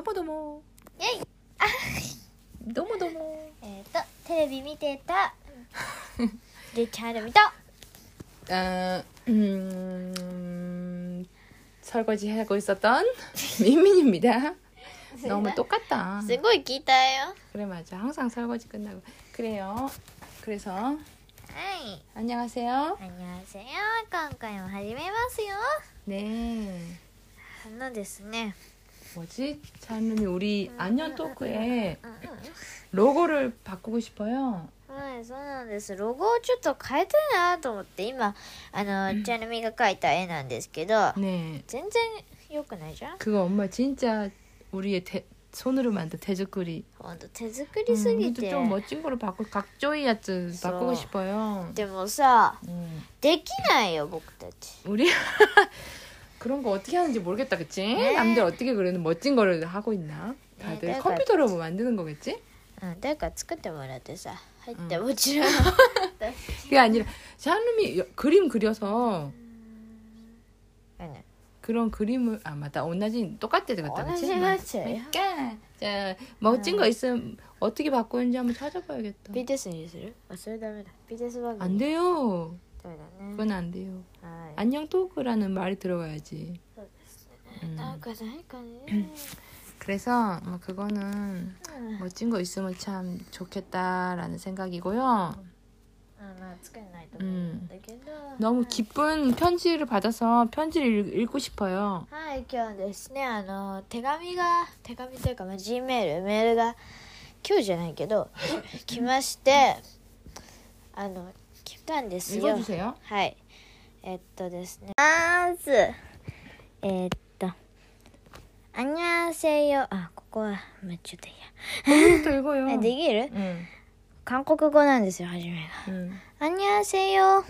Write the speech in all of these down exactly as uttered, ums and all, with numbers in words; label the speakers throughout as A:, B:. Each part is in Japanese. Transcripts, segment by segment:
A: どもども
B: イェイあ
A: どもども
B: えっ、ー、とテレビ見てたでチャンネル見た
A: 아, 음, 설거지 하고 있었던 민민입니다. 너무 똑같다.
B: すごい聞いたよ。
A: 그래 맞아. 항상 설거지 끝나고 그래요. 그래서
B: はい
A: 안녕하세요.
B: 안녕하세요。今回も始めますよ。
A: 네.
B: あのですね
A: 뭐지? 자누미 우리 안녕 토크에
B: うんうん
A: 로고를 바꾸고 싶어요.
B: はい、そうなんです。ロゴをちょっと変えたいなと思って今あのチャヌミが描いた絵なんですけど
A: 네.
B: 全然良くないじゃん。
A: 그거 엄마 진짜 우리의 대, 손으로 만든 대조글이
B: ほんと手作りすぎ
A: 음,
B: て、
A: 좀 멋진 거로 바꾸 각조이 야츠
B: 써.
A: 바꾸고 싶어요.
B: でもさ
A: 음.
B: できないよ僕たち。
A: 우리 그런 거 어떻게 하는지 모르겠다, 그치?
B: 네.
A: 남들 어떻게 그러는 멋진 거를 하고 있나? 다들
B: 네,
A: 컴퓨터로 뭐 만드는 거겠지?
B: うん、誰か作ってもらってさ入ってもちろん、
A: 그게 아니라 샤누미 그림 그려서 그런 그림을 아 맞다, 온나진 똑같대 같다, 그치? 그러니까 자 멋진 거 있으면 어떻게 바꾸는지 한번 찾아봐야겠다.
B: ビーティーエス にする？あ、それダメだ。 ビーティーエス 番組
A: 안 돼요.
B: ダメだね。
A: 그건 안 돼요.
B: はい。
A: 안녕 토크라는 말이 들어가야지.
B: そうですね。
A: 음.
B: なんかないかね。
A: 그래서 뭐 그거는
B: うん
A: 멋진 거 있으면 참 좋겠다라는 생각이고요.
B: あ、まあ作れないと思うんだけど。
A: 너무 기쁜 편지를 받아서 편지를 읽, 읽고 싶어요.
B: はい、今日ですね、あの手紙が手紙というかまあ G メールメールが今日じゃないけど来まして、あの来たんですよ。
A: 읽어주세요.
B: はい。えっとですね。まずえっと안녕하세요。あ、ここはめっちゃでいいや。
A: 또 읽어요.
B: え、できる？
A: 응.
B: 韓国語なんですよ、初めが。
A: 응.
B: 안녕하세요。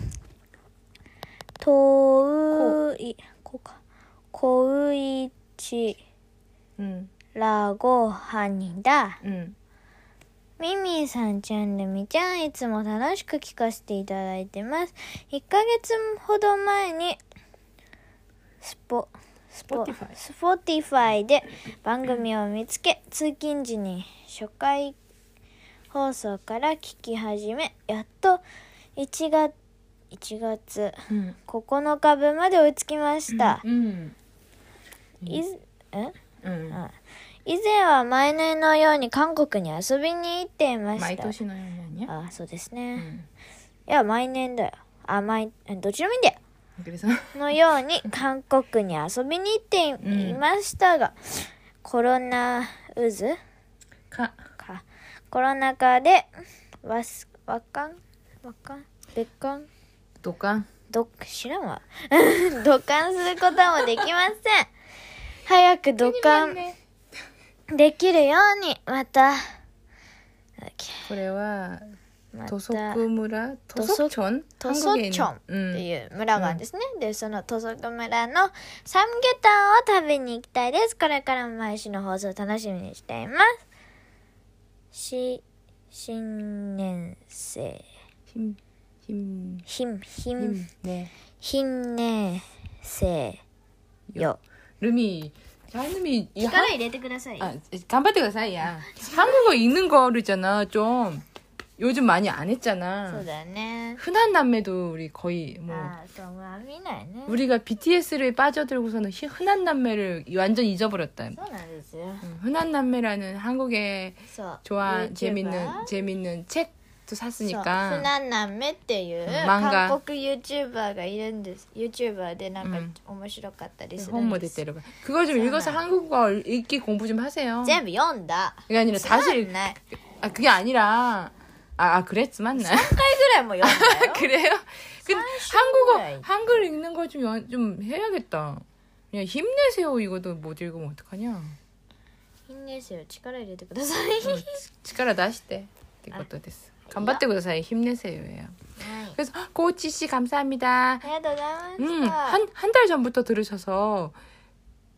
B: トウイこうか。コウイチ
A: 응.
B: 라고 합니다.
A: 응.
B: ミミさんちゃん、ルミちゃん、いつも楽しく聞かせていただいてます。いっかげつほど前にスポスポ
A: Spotify
B: スポティファイで番組を見つけ、通勤時に初回放送から聞き始め、やっといちがついちがつ
A: 응.
B: ここのかぶまで追いつきました。
A: 응.
B: いずえ
A: 응.
B: あ以前は毎年のように韓国に遊びに行っていました。
A: 마이토시노 형이 아니야?
B: あ、そうですね。
A: 응.
B: いや、毎年だよ。あ、毎、どっちでもいいんだよ。
A: 그래서
B: のように韓国に遊びに行ってい,、
A: うん
B: ましたが、コロナ渦
A: 가.
B: か。コロナ禍で、わす、わかんわかん別館
A: 독감.
B: ど、知らんわ。土管することもできません。早く土管できるように、また、なんだっけ
A: 그래와
B: また
A: 도소쿠무라
B: 도속-
A: 토속촌
B: ト
A: 한국에
B: ソチョン
A: 있는
B: って
A: 응.
B: いう村があるんですね。で、そのトソク村のサムゲタンを食べに行きたいです。これからも毎週の放送を楽しみにしています。し、新年生。
A: 힘, 힘,
B: ひん、ひん、
A: 힘. 네.
B: ひん年生よ。
A: 루미, 자누미 이
B: 力入れてください。
A: 아, 간바테 가사이 야. 한국어 읽는 거르잖아. 좀 요즘 많이 안
B: そう
A: 했잖아.
B: だよね。
A: 흔한 남매도 우리 거의 뭐
B: ああ、そう、まあ見ないね。
A: 우리가 비티에스를 빠져들고서는 히- 흔한 남매를 완전 잊어버렸다.
B: そうなんですよ。
A: 응, 흔한 남매라는 한국의
B: そう。
A: 좋아
B: YouTuber?
A: 재밌는 재밌는 책도
B: そう、
A: 샀으니까
B: フナンナンメっていう
A: 漫画
B: 韓国 YouTuber がいるんです。YouTuber でなんか
A: うん
B: 面白かったりするん
A: 홈모
B: です。
A: 대때로가 그거 좀 읽어서
B: 잖아.
A: 한국어 읽기 공부 좀 하세요.
B: 全部読んだ。
A: 그게 아니라
B: つま
A: 다시
B: んない。
A: 아 그게 아니라 아, 아 그랬지만
B: さんかいぐらいも読んだよ。
A: 그래요? 그
B: 사십
A: 한국어
B: ぐらい.
A: 한글 읽는 거 좀 좀 해야겠다. 그냥 힘내세요 이것도 못 읽으면 어떡하냐.
B: いいんですよ。力入れてください。
A: 어, 치카라 다시대 이것도 됐어. 간바떼고 사이 힘내세요예요.
B: はい。
A: 그래서 고치 씨 감사합니다.
B: ありがとうございま
A: 음,
B: した。
A: 한 한 달 전부터 들으셔서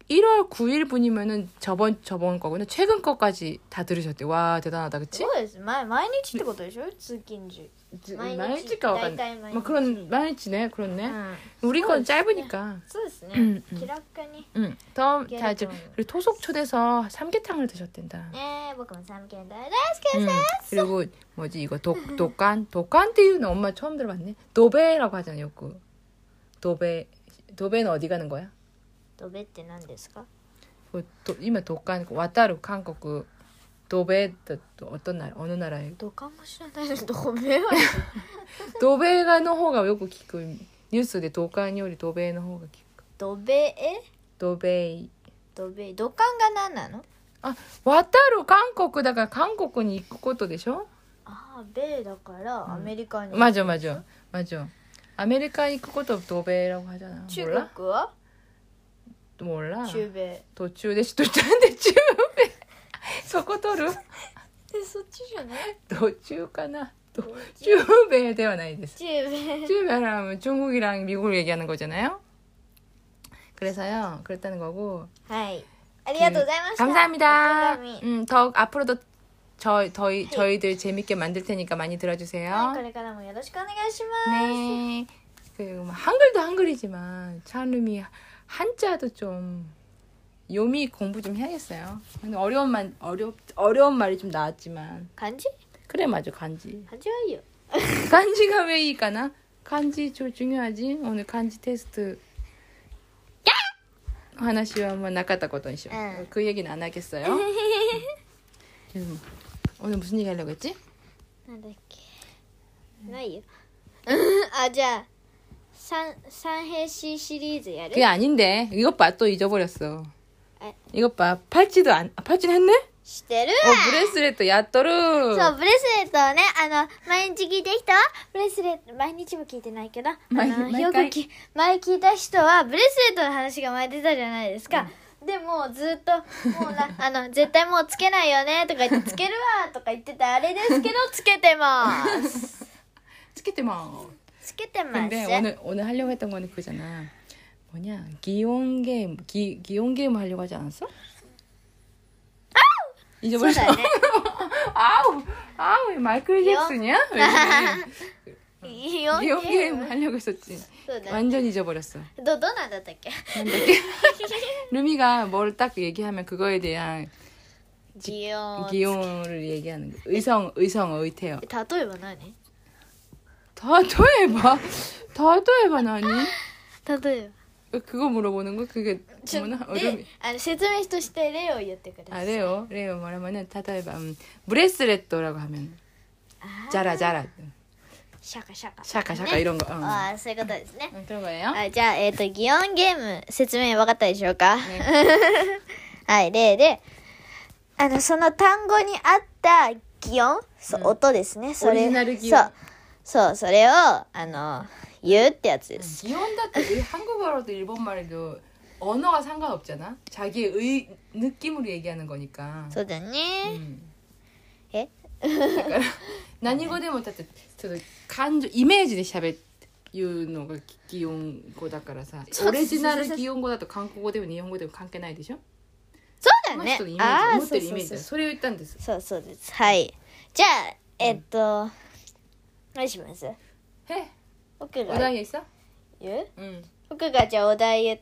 A: 일월 구일분이면은 저번 저번 거구나. 최근 거까지 다 들으셨대. 와 대단하다, 그치?
B: そうです。毎毎日ってことでしょ通勤時。
A: 毎日かわかんない。
B: 毎日。
A: 뭐 그런毎日ね, 그렇네.
B: うん。
A: 우리 건 짧으니까.
B: そうですね。
A: 응, 응.
B: 気楽に。
A: 응. 더
B: 이게
A: 자주
B: 좀-
A: 그리고 토속초대서 삼계탕을 드셨댄다.
B: ねえ、僕も三軒大好き
A: 응.
B: です。
A: 그리고 뭐지 이거 독 독간 독간 띠유는 엄마 처음 들어봤네. 도배라고 하잖아, 요구. 도배 도배는 어디 가는 거야?
B: ドベって何ですか?
A: 그 도, 이면 독간 와타루 한국 도배 또 어떤 나라 어느 나라에
B: どかもしれないです。ドベは
A: 도배가の方がよく聞くニュースで독간よりドベの方が聞く
B: ドベえ
A: ドベ
B: ドベドカンが何なの?
A: 아 와타루 한국だから韓国に行くことでしょ?
B: ああ、ベだからアメリカに。
A: 맞아 맞아 맞아. 아메리카行くことドベ라고 하잖아.
B: 中
A: 몰라?
B: 国は
A: 몰라.
B: 中米。
A: 도추でしとったんで中米そこ取る
B: え、そっちじゃない?
A: 도추かな? 도中米ではないです.
B: 中米。
A: 중국이랑 중국이랑 미국을 얘기하는 거잖아요. 그래서요. 그랬다는 거고.
B: はい。ありがとうございました。
A: 감사합니다.
B: お手紙
A: 음, 더 앞으로도 저 저희
B: 네.
A: 저희들 재밌게 만들 테니까 많이
B: はい、
A: 들어주세요.
B: これからもよろしくお願いします。
A: 네. 그 뭐 한글도 한글이지만 찬음이 한자도 좀 요미 공부 좀 해야겠어요. 근데 어려운 말 어려 어려운 말이 좀 나왔지만
B: 漢字?
A: 그래 맞아 간지.
B: 漢字はいいよ。
A: 간지가 왜 이까나? 간지 좀 중요하지. 오늘 간지 테스트. 야! 하나씩은 한번 나갔다 것도 있어.
B: 응.
A: 그 얘기는 안 하겠어요. 음, 오늘 무슨 얘기 하려고 했지?
B: なんだっけ。ないよ。あ、じゃあ、三三平氏シリーズやる?
A: 그게 아닌데. 이것 봐, 또 잊어버렸어.
B: 에?
A: 이것 봐, 팔찌도 안, 아, 팔찌는 했네?
B: 知ってる?
A: 어, 브레스레트 야떠르.
B: そう、ブレスレットをね、あの、毎日聞いてる人は、ブレスレット、毎日も聞いてないけど、あ
A: 毎
B: の、
A: 毎回
B: よくき、前聞いた人は、ブレスレットの話が前出たじゃないですか。でも、ずっと、もうな、あの、絶対もうつけないよね、とか言って、つけるわ、とか言ってたあれですけど、つけてます。
A: 스케트마.
B: つけてます。
A: 근데 오늘 오늘 하려고 했던 거는 그거잖아. 뭐냐? 기온 게임, 기 기온 게임 하려고 하지 않았어? 잊어버렸어.
B: そうだね。
A: 아우, 아우, 마이클
B: 기온?
A: 잭슨이야? 왜
B: イオン
A: 기온
B: ゲー
A: 게임
B: ム。
A: 하려고 했었지.
B: そうだね。
A: 완전 잊어버렸어.
B: ど、どうなんだったっけ?
A: 루미가 뭘 딱 얘기하면 그거에 대한
B: 擬音。
A: 기온을 얘기하는 거. 의성, 의성, 의태어.
B: 例えば何?
A: 다도해봐. 다도해봐, 나니?
B: 例え
A: 그거 물어보는 거? 그게
B: ば。ちょ、
A: 뭐나?
B: で
A: 어려움이. 、
B: あの、説明として例を言ってください。
A: 아, 레오. 레오 말하면은 다도해봐. 음, 브레스레토라고 하면
B: あー
A: 자라, 자라.
B: シャカシャカ。
A: 샤카, 샤카
B: ね
A: 이런 거. 응.
B: ああ、そういうことですね。
A: 응, 그런 거예요?
B: はい、じゃあ、えっ、と、擬音ゲーム、説明分かったでしょうか?
A: 네.
B: はい、例で、あの、その単語に合った擬音、そう、
A: うん
B: 音ですね。それ、
A: オリジナル擬音
B: そう。そう、それを、あの、言うってやつです。
A: 기온다도 한국어로도 일본말에도 언어가 상관없잖아. 자기의 의, 느낌으로 얘기하는 거니까.
B: そうだね。
A: 음.
B: え
A: 그러니까 난이거でも だってちょっと感情イメージで喋るのが擬音語だからさ、
B: そう
A: オリジナル擬音語だと韓国語でも日本語でも関係ないでしょ。
B: そうだね
A: この人のイ。メー
B: ああ、
A: ジ持っ
B: そうそうそう
A: てるイメージだよ。それを言ったんです。
B: そうそうです。はい。じゃあ、えっと、何します？
A: へ
B: 僕が
A: お題있어？
B: 言う？
A: うん
B: 僕がじゃあお題言って、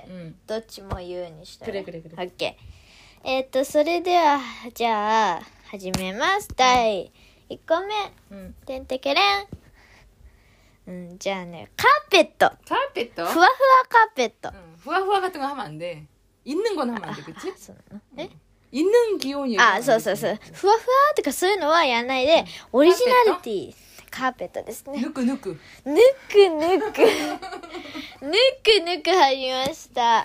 A: うん
B: どっちも言うにしたら。
A: くれくれくれ
B: オッケー。えっと、それでは、じゃあ、始めます。だいいっこめ。
A: うん。
B: てんてけれん。うん、じゃあね、カーペット。
A: 카페트?
B: ふわふわカーペット。
A: 응. 후아후아 같은 거 하면 안 돼. 있는 건 하면 안 돼, 그치?
B: そうなのえ
A: 있는 기온이.
B: あ、そうそうそう。ふわふわとかそういうのはやんないで、オリジナリティ。カーペットですね。
A: 누크 누크.
B: ぬくぬく。ぬくぬく入りました。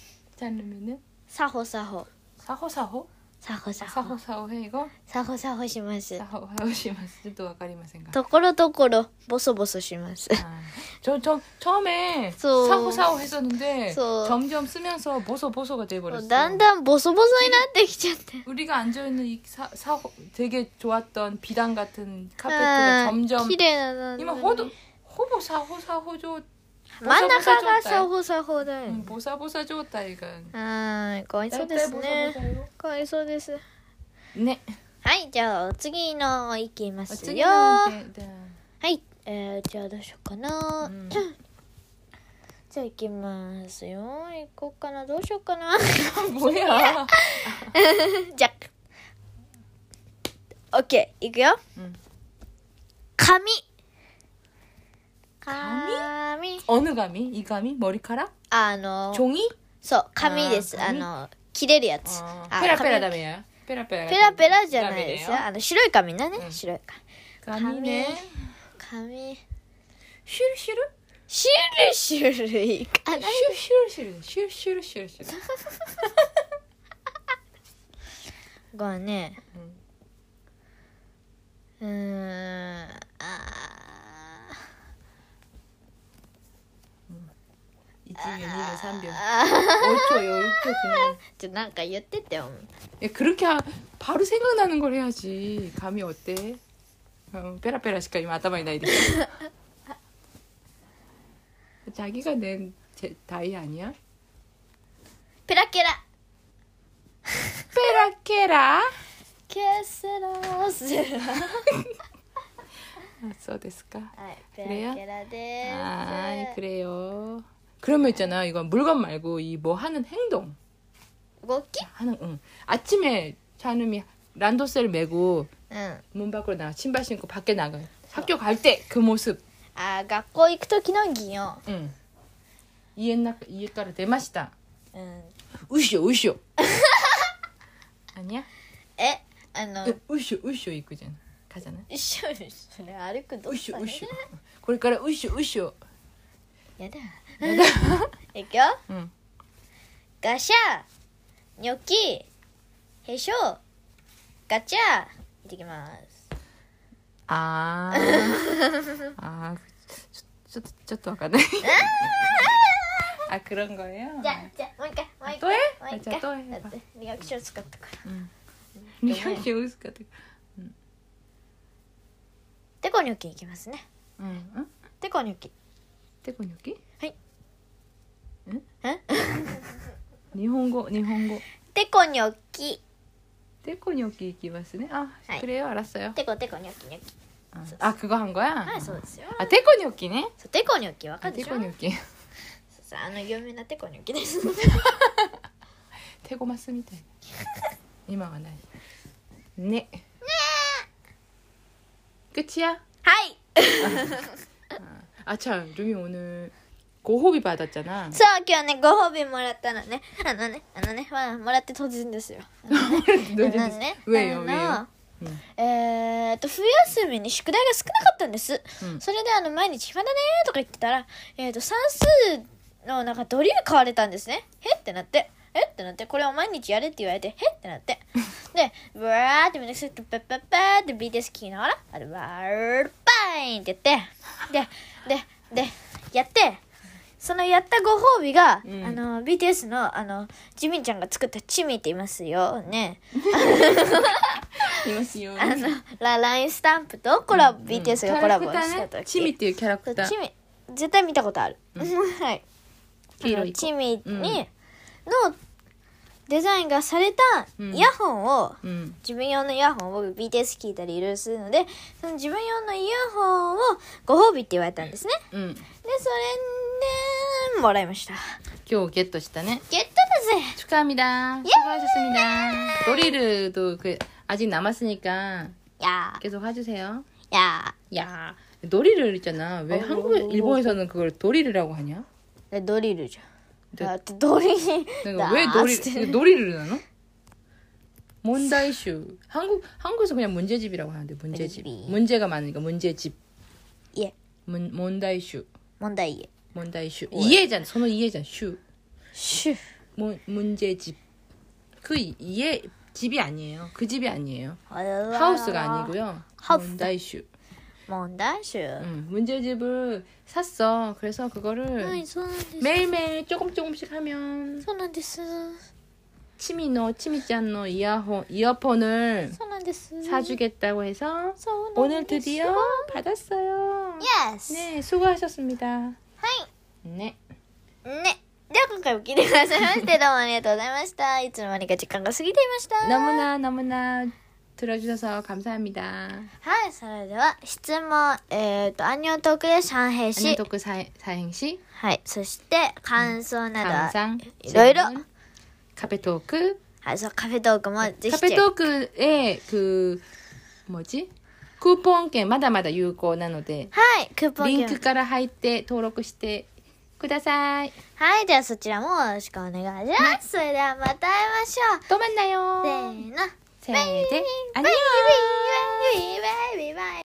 A: 짠르미는
B: サホサホ。
A: 사호 사호?
B: サホサホ。
A: 사호 사호 해 이거?
B: サホサホします。
A: 사호 사호 시마스. 또わかりませんか?
B: ところどころ、ボソボソします。
A: 아, 저, 저 처음에
B: 소-
A: 사호 사호 했었는데
B: 소-
A: 점점 쓰면서 보소 보소가 돼버렸어.
B: だんだんボソボソになってきちゃって。
A: 우리가 앉아 있는 이 사, 사호 되게 좋았던 비단 같은 카페트가
B: あー
A: 점점
B: 綺麗なのに。
A: 이만 호도 호보 사호 사호조
B: 真ん中がサホサホだよ、
A: うんボサボサ状態が
B: はいかわいそうですね。かわいそうです。
A: ね。
B: はい、じゃあ次のいきます
A: 次
B: よ。
A: の運転だ
B: はい、えー、じゃあどうしようかな、
A: うん
B: じゃあ行きますよ。行こうかな、どうしようかな
A: もや
B: じゃあ OK 行くよ。
A: うん
B: 髪
A: 髪
B: 髪
A: 어느髪? 이髪? 머리카락?
B: あの
A: 종이?
B: そう紙です。あ
A: あー紙
B: の切れるやつ。
A: 어,
B: あ
A: 페라페라
B: 髪
A: 다메야. 페라페라.
B: ペラペラじゃないですよ。
A: 다메네요.
B: あの白い紙だね、
A: うん
B: 白い紙
A: 髪ね。
B: 紙
A: シュルシュル
B: シュルシュルいかない。
A: シュルシュルシュルシュルシュルシュルシュル
B: これね
A: うん
B: うーんあ
A: いちびょうにびょうさんびょう
B: あ
A: 오 초요 육 초 그냥.
B: ちょなんか言っててよ。
A: 야, 그렇게 하, 바로 생각나는 걸 해야지. 감이 어때? 어, 페라페라시까 이마 아따마이 나이 돼. 자기가 낸 제, 다이 아니야?
B: ペラケラ
A: 페라케라.
B: ケセラセラ
A: 아, そうですか.
B: はいペラケラです。
A: 아, 그래요. 그러면 있잖아. 이건 물건 말고 이 뭐 하는 행동.
B: 動き
A: 하는 응. 아침에 찬음이 란도셀 메고
B: うん
A: 문 밖으로 나가 신발 신고 밖에 나가요. 학교 갈 때 그 모습.
B: あー学校行く時の擬音
A: 응. 이에 나 이에 따라 대마시다.
B: うん
A: 우쇼 우쇼. 아니야?
B: えあの
A: 우쇼 우쇼 이끄잖아. 가잖아.
B: 一緒にそれ歩くどっ
A: 우쇼
B: か
A: 우쇼. 그러니까 우쇼 우쇼.
B: やだいくよ
A: 응.
B: ガシャニョキへしょガチャ行ってきます
A: 아. 아. 저, 저, 저, 또 아까네. 아, 그런 거예요?
B: じゃあじゃあもう一回もう一
A: とえ
B: 回もう一
A: じゃあとえ
B: 回だってリアクション使ったから
A: 응. 리얼이 웃을 것 같아.
B: テコニョキ行きますね
A: 응. 응?
B: テコニョキ
A: 태권요기?
B: はい
A: 응?
B: え
A: 일본어, 일본어.
B: テコニョキ
A: 태권요기 이기마스네. 아,
B: 하이.
A: 그래요. 알았어요.
B: テコテコニョキニョキ
A: 아, 아, 그거 한 거야?
B: はいそうですよ
A: 아, 태권요기네?
B: そうテコニョキわか
A: 아,
B: るでしょ
A: 태권요기.
B: そうそうあの有名なテコニョキです
A: 태고마스みたい. 이마가 나이. 네. 끝이야?
B: はい
A: 아, 참, 루미 오늘 고호비 받았잖아.
B: そう今日ねご褒美もらったのねあのねあのねまあもらって当然ですよあのね
A: 왜요,
B: あの
A: 왜요? 응.
B: えーっと冬休みに宿題が少なかったんです、
A: うん、
B: それであの毎日暇だねとか言ってたら、えーっと算数のなんかドリル買われたんですね。へってなってえってなってこれを毎日やれって言われてへってなってでブワーってめんどくさいってパッパッパーって ビーティーエス 聴きながらあれバーバインって言ってでででやってそのやったご褒美が、うん、あの ビーティーエス のあのジミンちゃんが作ったチミって言いますよね
A: いますよ。
B: あのララインスタンプとコラボ、うん、ビーティーエス がコラボした時、
A: ね、チミっていうキャラクター
B: チミ絶対見たことある、うん、はい
A: 黄色い子
B: チミに、うん、のデザインがされたイヤホンを、うん、自分用のイヤホンを ビーティーエス 聞いたりいろいろするのでその自分用のイヤホンをご褒美って言われたんですね、うん、でそれでもらいました。
A: 今日ゲットしたね。
B: ゲットだぜ。
A: 축하합니다. 수고하셨습니다. 도리르도 그 아직 남았으니까
B: 야.
A: 계속 해주세요.
B: 야.
A: 야. 도리르 있잖아. 왜 어, 한국, 어, 일본에서는 그걸 도리르라고 하냐?
B: 네, 도리르죠. 나 도리.
A: 내가 왜 도리 도리르 나노? 몬다이슈. 한국 한국에서 그냥 문제집이라고 하는데 문제집. 문제집이. 문제가 많으니까 문제집.
B: 예.
A: 문 몬다이슈.
B: 몬다이에.
A: 몬다이슈. 이해잖아. 선호 이해잖아. 슈.
B: 슈.
A: 문 문제집. 그 이해 집이 아니에요. 그 집이 아니에요. 하우스가 아니고요.
B: 하우스.
A: 몬다이슈.
B: 몬다이슈.
A: 응, 문제집을 샀어. 그래서 그거를
B: 아이,
A: 매일매일 조금 조금씩 하면 치미노 치미짱노 이어폰 이어폰을 사주겠다고 해서 오늘 드디어 받았어요.
B: Yes.
A: 네, 수고하셨습니다.
B: 하이.
A: ね。
B: ね。では今回も聞いてくださいましてどうもありがとうございました。いつの間にか時間が過ぎていました。
A: 너무나 너무나 들어주셔서 감사합니다.
B: はい、それでは質問、えっ、ー、と、アンニョントークで三平氏。
A: 안녕토크 사행시.
B: はい、そして感想など、
A: 감상.
B: いろいろ。
A: 카페토크.
B: はい、そう、カフェトークもぜひチェック。
A: 카페토크에 그 뭐지? 쿠폰券 まだまだ有効なので、
B: はい、クーポン券。
A: リンクから入って登録してください。
B: はい、ではそちらもよろしくお願いします。それではまた会いましょう。
A: 또 만나요.
B: せーの。
A: 세대 안녕.
B: バイバイバイバイバイバイ。